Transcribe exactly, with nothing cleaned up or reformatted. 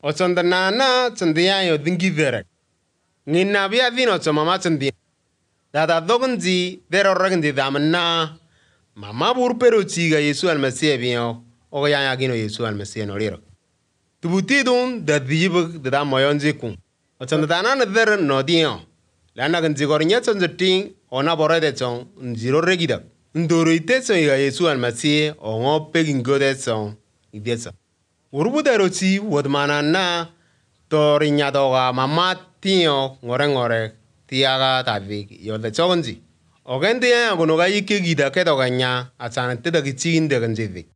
Ochondanana chandia yo dingidere. Ngina bia dino cho mama chandia. Dada dogunji dero ragndi damna. Mama bur pero chiga Yesu almasiye biyo. Oga ya gino Yesu almasiye no liro. Tubuti dun da dibuk da moyonji kun. Ochondana na der no dio. Lana ganji gornya chonjeting ona borede chong njiro regida. Ndoro iteso ya Yesu almasiye ongo pegingode chong idesa. Urubudero chi wodmana na torinya doga mama tio ngore ngore tiaga tavik yolde chogonji. Ogende ya gonoga yike gida kedoganya achana teda gichin de ganjivi.